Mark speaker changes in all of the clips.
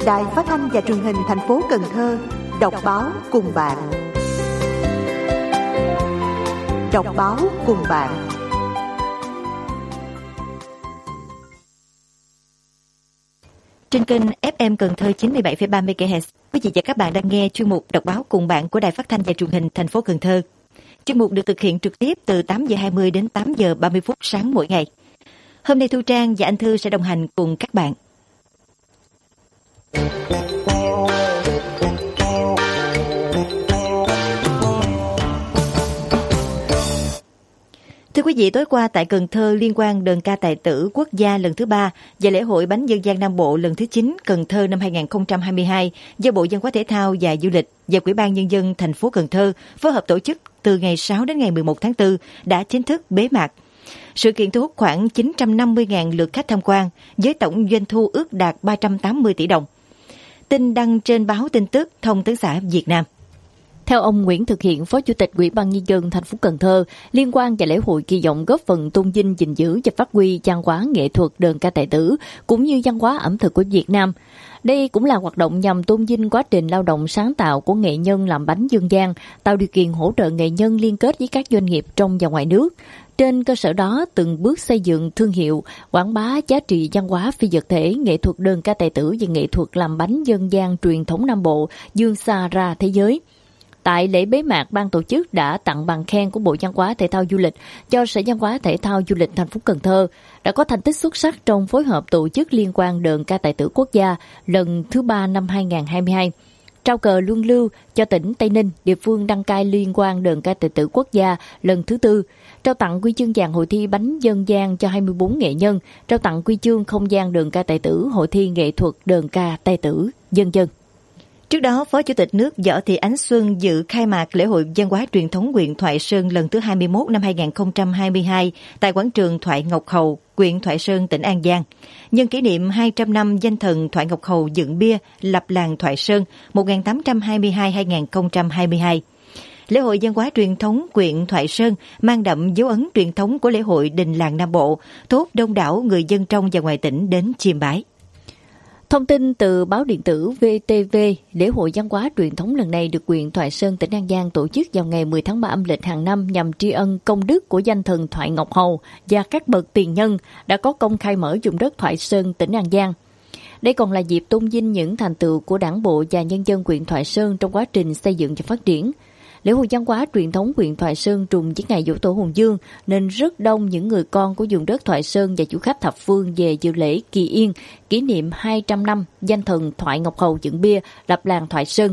Speaker 1: Đài Phát thanh và Truyền hình thành phố Cần Thơ đọc báo cùng bạn. Đọc báo cùng bạn. Trên kênh FM Cần Thơ 97,3 MHz, quý vị và các bạn đang nghe chuyên mục Đọc báo cùng bạn của Đài Phát thanh và Truyền hình thành phố Cần Thơ. Chuyên mục được thực hiện trực tiếp từ 8 giờ 20 đến 8 giờ 30 phút sáng mỗi ngày. Hôm nay Thu Trang và Anh Thư sẽ đồng hành cùng các bạn. Thưa quý vị, tối qua tại Cần Thơ, liên quan đơn ca tài tử quốc gia lần thứ 3 và lễ hội bánh dân gian Nam Bộ lần thứ 9 Cần Thơ năm 2022 do Bộ Văn hóa Thể thao và Du lịch và Ủy ban Nhân dân thành phố Cần Thơ phối hợp tổ chức từ ngày 6 đến ngày 11 tháng 4 đã chính thức bế mạc. Sự kiện thu hút khoảng 950.000 lượt khách tham quan với tổng doanh thu ước đạt 380 tỷ đồng. Tin đăng trên báo tin tức Thông tấn xã Việt Nam.
Speaker 2: Theo ông Nguyễn Thực Hiện, Phó Chủ tịch Ủy ban Nhân dân thành phố Cần Thơ, liên quan và lễ hội kỳ vọng góp phần tôn vinh, gìn giữ và phát huy văn hóa nghệ thuật đơn ca tài tử cũng như văn hóa ẩm thực của Việt Nam. Đây cũng là hoạt động nhằm tôn vinh quá trình lao động sáng tạo của nghệ nhân làm bánh dân gian, tạo điều kiện hỗ trợ nghệ nhân liên kết với các doanh nghiệp trong và ngoài nước. Trên cơ sở đó, từng bước xây dựng thương hiệu, quảng bá giá trị văn hóa phi vật thể, nghệ thuật đơn ca tài tử và nghệ thuật làm bánh dân gian truyền thống Nam Bộ vươn xa ra thế giới. Tại lễ bế mạc, ban tổ chức đã tặng bằng khen của Bộ Văn hóa Thể thao Du lịch cho Sở Văn hóa Thể thao Du lịch thành phố Cần Thơ đã có thành tích xuất sắc trong phối hợp tổ chức liên quan đơn ca tài tử quốc gia lần thứ 3 năm 2022. Trao cờ luân lưu cho tỉnh Tây Ninh, địa phương đăng cai liên quan đơn ca tài tử quốc gia lần thứ 4. Trao tặng huy chương vàng hội thi bánh dân gian cho 24 nghệ nhân, trao tặng huy chương không gian đơn ca tài tử hội thi nghệ thuật đơn ca tài tử dân dân.
Speaker 1: Trước đó, Phó Chủ tịch nước Võ Thị Ánh Xuân dự khai mạc lễ hội văn hóa truyền thống huyện Thoại Sơn lần thứ 21 năm 2022 tại quảng trường Thoại Ngọc Hầu, huyện Thoại Sơn, tỉnh An Giang. Nhân kỷ niệm 200 năm danh thần Thoại Ngọc Hầu dựng bia lập làng Thoại Sơn 1822-2022. Lễ hội văn hóa truyền thống huyện Thoại Sơn mang đậm dấu ấn truyền thống của lễ hội đình làng Nam Bộ, thu hút đông đảo người dân trong và ngoài tỉnh đến chiêm bái.
Speaker 2: Thông tin từ báo điện tử VTV, lễ hội văn hóa truyền thống lần này được huyện Thoại Sơn, tỉnh An Giang tổ chức vào ngày 10 tháng 3 âm lịch hàng năm nhằm tri ân công đức của danh thần Thoại Ngọc Hầu và các bậc tiền nhân đã có công khai mở vùng đất Thoại Sơn, tỉnh An Giang. Đây còn là dịp tôn vinh những thành tựu của Đảng bộ và nhân dân huyện Thoại Sơn trong quá trình xây dựng và phát triển. Lễ hội văn hóa truyền thống huyện Thoại Sơn trùng với ngày Giỗ Tổ Hùng Vương nên rất đông những người con của vùng đất Thoại Sơn và du khách thập phương về dự lễ kỳ yên kỷ niệm 200 năm danh thần Thoại Ngọc Hầu dựng bia lập làng Thoại Sơn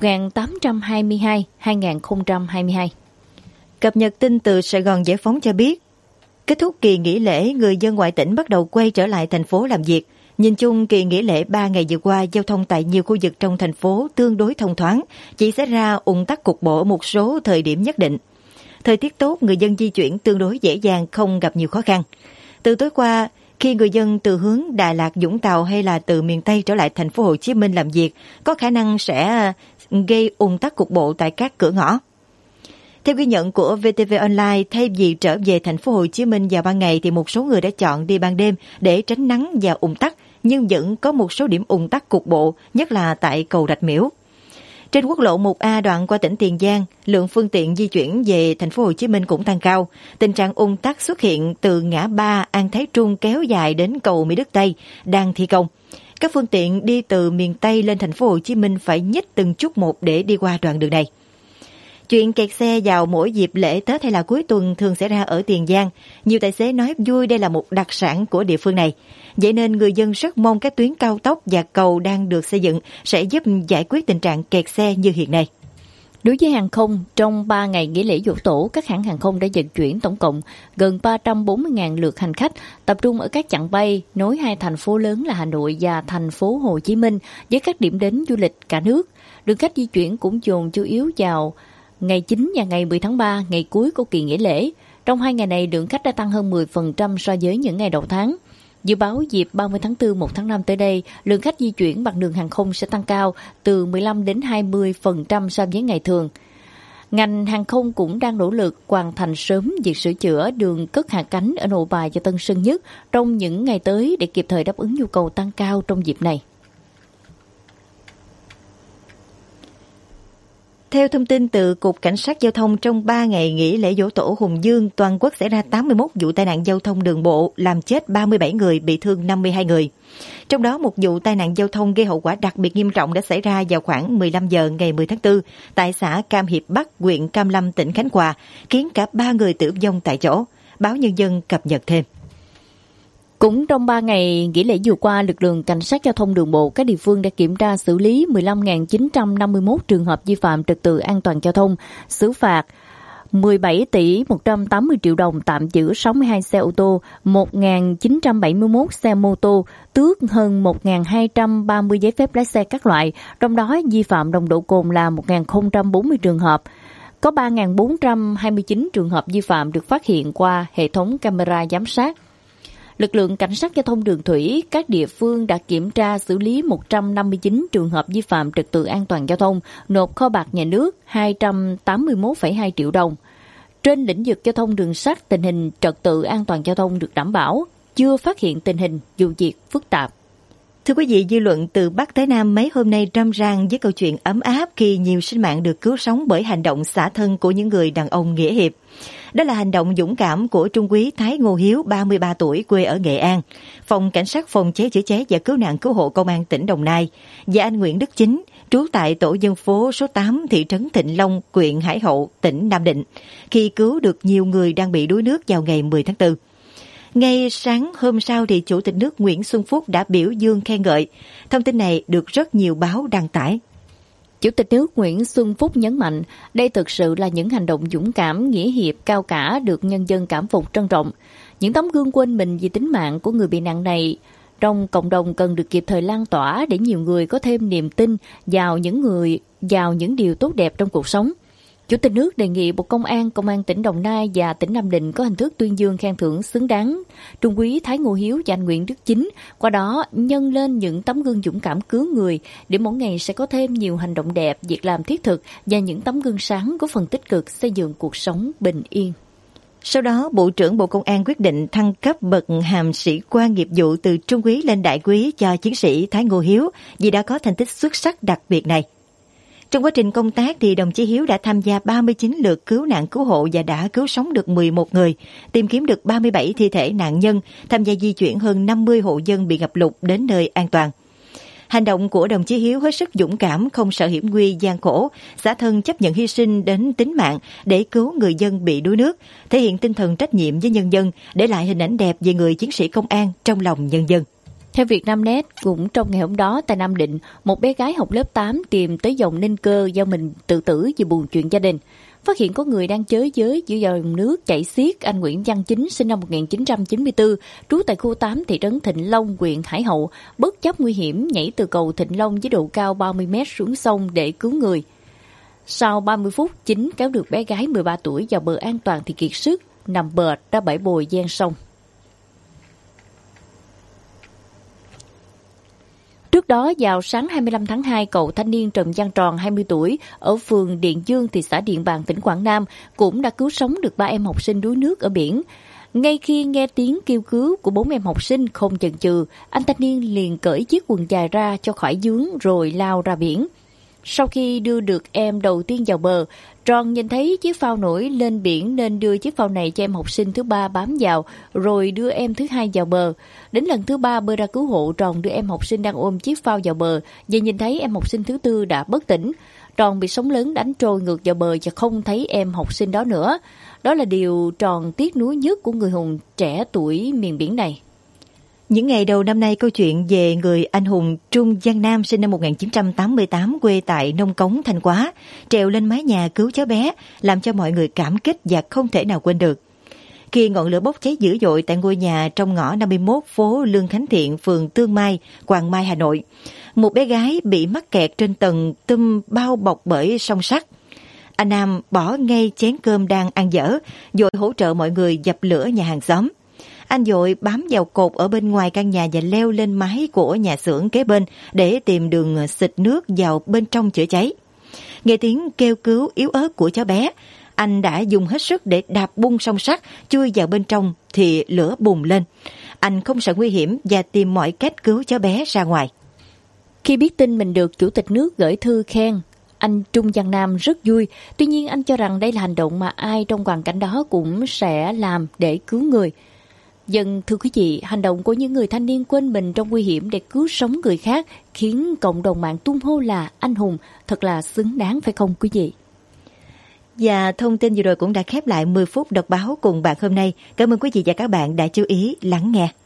Speaker 2: 1822-2022.
Speaker 1: Cập nhật tin từ Sài Gòn Giải phóng cho biết, kết thúc kỳ nghỉ lễ, người dân ngoại tỉnh bắt đầu quay trở lại thành phố làm việc. Nhìn chung, kỳ nghỉ lễ 3 ngày vừa qua, giao thông tại nhiều khu vực trong thành phố tương đối thông thoáng, chỉ xảy ra ùn tắc cục bộ ở một số thời điểm nhất định. Thời tiết tốt, người dân di chuyển tương đối dễ dàng, không gặp nhiều khó khăn. Từ tối qua, khi người dân từ hướng Đà Lạt, Vũng Tàu hay là từ miền Tây trở lại thành phố Hồ Chí Minh làm việc, có khả năng sẽ gây ùn tắc cục bộ tại các cửa ngõ. Theo ghi nhận của VTV Online, thay vì trở về thành phố Hồ Chí Minh vào ban ngày thì một số người đã chọn đi ban đêm để tránh nắng và ùn tắc, nhưng vẫn có một số điểm ùn tắc cục bộ, nhất là tại cầu Rạch Miễu. Trên quốc lộ 1A đoạn qua tỉnh Tiền Giang, lượng phương tiện di chuyển về thành phố Hồ Chí Minh cũng tăng cao. Tình trạng ùn tắc xuất hiện từ ngã ba An Thái Trung kéo dài đến cầu Mỹ Đức Tây đang thi công. Các phương tiện đi từ miền Tây lên thành phố Hồ Chí Minh phải nhích từng chút một để đi qua đoạn đường này. Chuyện kẹt xe vào mỗi dịp lễ Tết hay là cuối tuần thường xảy ra ở Tiền Giang. Nhiều tài xế nói vui đây là một đặc sản của địa phương này. Vậy nên người dân rất mong các tuyến cao tốc và cầu đang được xây dựng sẽ giúp giải quyết tình trạng kẹt xe như hiện nay.
Speaker 2: Đối với hàng không, trong 3 ngày nghỉ lễ Giỗ Tổ, các hãng hàng không đã vận chuyển tổng cộng gần 340.000 lượt hành khách, tập trung ở các chặng bay nối hai thành phố lớn là Hà Nội và thành phố Hồ Chí Minh với các điểm đến du lịch cả nước. Lượng khách di chuyển cũng dồn chủ yếu vào ngày 9 và ngày 10 tháng 3, ngày cuối của kỳ nghỉ lễ. Trong 2 ngày này, lượng khách đã tăng hơn 10% so với những ngày đầu tháng. Dự báo dịp 30 tháng 4, 1 tháng 5 tới đây, lượng khách di chuyển bằng đường hàng không sẽ tăng cao từ 15 đến 20% so với ngày thường. Ngành hàng không cũng đang nỗ lực hoàn thành sớm việc sửa chữa đường cất hạ cánh ở Nội Bài và Tân Sơn Nhất trong những ngày tới để kịp thời đáp ứng nhu cầu tăng cao trong dịp này.
Speaker 1: Theo thông tin từ Cục Cảnh sát Giao thông, trong 3 ngày nghỉ lễ Giỗ Tổ Hùng Dương, toàn quốc xảy ra 81 vụ tai nạn giao thông đường bộ, làm chết 37 người, bị thương 52 người. Trong đó, một vụ tai nạn giao thông gây hậu quả đặc biệt nghiêm trọng đã xảy ra vào khoảng 15 giờ ngày 10 tháng 4 tại xã Cam Hiệp Bắc, huyện Cam Lâm, tỉnh Khánh Hòa, khiến cả 3 người tử vong tại chỗ. Báo Nhân dân cập nhật thêm.
Speaker 2: Cũng trong 3 ngày nghỉ lễ vừa qua, lực lượng cảnh sát giao thông đường bộ các địa phương đã kiểm tra xử lý 15.951 trường hợp vi phạm trật tự an toàn giao thông, xử phạt 17 tỷ 180 triệu đồng, tạm giữ 62 xe ô tô, 1.971 xe mô tô, tước hơn 1.230 giấy phép lái xe các loại, trong đó vi phạm nồng độ cồn là 1.040 trường hợp. Có 3.429 trường hợp vi phạm được phát hiện qua hệ thống camera giám sát. Lực lượng cảnh sát giao thông đường thủy các địa phương đã kiểm tra xử lý 159 trường hợp vi phạm trật tự an toàn giao thông, nộp kho bạc nhà nước 281,2 triệu đồng. Trên lĩnh vực giao thông đường sắt, tình hình trật tự an toàn giao thông được đảm bảo, chưa phát hiện tình hình vụ việc phức tạp.
Speaker 1: Thưa quý vị, dư luận từ Bắc tới Nam mấy hôm nay râm ran với câu chuyện ấm áp khi nhiều sinh mạng được cứu sống bởi hành động xả thân của những người đàn ông nghĩa hiệp. Đó là hành động dũng cảm của Trung úy Thái Ngô Hiếu, 33 tuổi, quê ở Nghệ An, Phòng Cảnh sát Phòng cháy chữa cháy và Cứu nạn Cứu hộ Công an tỉnh Đồng Nai, và anh Nguyễn Đức Chính, trú tại tổ dân phố số 8 thị trấn Thịnh Long, huyện Hải Hậu, tỉnh Nam Định, khi cứu được nhiều người đang bị đuối nước vào ngày 10 tháng 4. Ngay sáng hôm sau thì Chủ tịch nước Nguyễn Xuân Phúc đã biểu dương khen ngợi. Thông tin này được rất nhiều báo đăng tải.
Speaker 2: Chủ tịch nước Nguyễn Xuân Phúc nhấn mạnh, đây thực sự là những hành động dũng cảm, nghĩa hiệp, cao cả được nhân dân cảm phục trân trọng. Những tấm gương quên mình vì tính mạng của người bị nạn này trong cộng đồng cần được kịp thời lan tỏa để nhiều người có thêm niềm tin vào những điều tốt đẹp trong cuộc sống. Chủ tịch nước đề nghị Bộ Công an tỉnh Đồng Nai và tỉnh Nam Định có hình thức tuyên dương khen thưởng xứng đáng Trung úy Thái Ngô Hiếu và anh Nguyễn Đức Chính, qua đó nhân lên những tấm gương dũng cảm cứu người để mỗi ngày sẽ có thêm nhiều hành động đẹp, việc làm thiết thực và những tấm gương sáng có phần tích cực xây dựng cuộc sống bình yên.
Speaker 1: Sau đó, Bộ trưởng Bộ Công an quyết định thăng cấp bậc hàm sĩ quan nghiệp vụ từ trung úy lên đại úy cho chiến sĩ Thái Ngô Hiếu vì đã có thành tích xuất sắc đặc biệt này. Trong quá trình công tác thì đồng chí Hiếu đã tham gia 39 lượt cứu nạn cứu hộ và đã cứu sống được 11 người, tìm kiếm được 37 thi thể nạn nhân, tham gia di chuyển hơn 50 hộ dân bị ngập lụt đến nơi an toàn. Hành động của đồng chí Hiếu hết sức dũng cảm, không sợ hiểm nguy gian khổ, xả thân chấp nhận hy sinh đến tính mạng để cứu người dân bị đuối nước, thể hiện tinh thần trách nhiệm với nhân dân, để lại hình ảnh đẹp về người chiến sĩ công an trong lòng nhân dân.
Speaker 2: Theo Vietnamnet, cũng trong ngày hôm đó tại Nam Định, một bé gái học lớp 8 tìm tới dòng Ninh Cơ do mình tự tử vì buồn chuyện gia đình. Phát hiện có người đang chới giới giữa dòng nước chảy xiết, anh Nguyễn Văn Chính sinh năm 1994, trú tại khu 8 thị trấn Thịnh Long, huyện Hải Hậu, bất chấp nguy hiểm nhảy từ cầu Thịnh Long với độ cao 30 mét xuống sông để cứu người. Sau 30 phút, Chính kéo được bé gái 13 tuổi vào bờ an toàn thì kiệt sức, nằm bệt ra bãi bồi ven sông. Trước đó, vào sáng 25 tháng 2, cậu thanh niên Trần Văn Tròn, 20 tuổi, ở phường Điện Dương, thị xã Điện Bàn, tỉnh Quảng Nam, cũng đã cứu sống được 3 em học sinh đuối nước ở biển. Ngay khi nghe tiếng kêu cứu của 4 em học sinh, không chần chừ, anh thanh niên liền cởi chiếc quần dài ra cho khỏi vướng rồi lao ra biển. Sau khi đưa được em đầu tiên vào bờ, Tròn nhìn thấy chiếc phao nổi lên biển nên đưa chiếc phao này cho em học sinh thứ 3 bám vào, rồi đưa em thứ 2 vào bờ. Đến lần thứ 3 bơi ra cứu hộ, Tròn đưa em học sinh đang ôm chiếc phao vào bờ, và nhìn thấy em học sinh thứ 4 đã bất tỉnh. Tròn bị sóng lớn đánh trôi ngược vào bờ và không thấy em học sinh đó nữa. Đó là điều Tròn tiếc nuối nhất của người hùng trẻ tuổi miền biển này.
Speaker 1: Những ngày đầu năm nay, câu chuyện về người anh hùng Trung Văn Nam sinh năm 1988, quê tại Nông Cống, Thanh Hóa, trèo lên mái nhà cứu cháu bé, làm cho mọi người cảm kích và không thể nào quên được. Khi ngọn lửa bốc cháy dữ dội tại ngôi nhà trong ngõ 51 phố Lương Khánh Thiện, phường Tương Mai, Hoàng Mai, Hà Nội, một bé gái bị mắc kẹt trên tầng tum bao bọc bởi song sắt. Anh Nam bỏ ngay chén cơm đang ăn dở, rồi hỗ trợ mọi người dập lửa nhà hàng xóm. Anh vội bám vào cột ở bên ngoài căn nhà và leo lên mái của nhà xưởng kế bên để tìm đường xịt nước vào bên trong chữa cháy. Nghe tiếng kêu cứu yếu ớt của cháu bé, anh đã dùng hết sức để đạp bung song sắt chui vào bên trong thì lửa bùng lên. Anh không sợ nguy hiểm và tìm mọi cách cứu cháu bé ra ngoài.
Speaker 2: Khi biết tin mình được Chủ tịch nước gửi thư khen, anh Trung Giang Nam rất vui. Tuy nhiên anh cho rằng đây là hành động mà ai trong hoàn cảnh đó cũng sẽ làm để cứu người. Dân thưa quý vị, hành động của những người thanh niên quên mình trong nguy hiểm để cứu sống người khác khiến cộng đồng mạng tung hô là anh hùng, thật là xứng đáng phải không quý vị?
Speaker 1: Và thông tin vừa rồi cũng đã khép lại 10 phút đọc báo cùng bạn hôm nay. Cảm ơn quý vị và các bạn đã chú ý lắng nghe.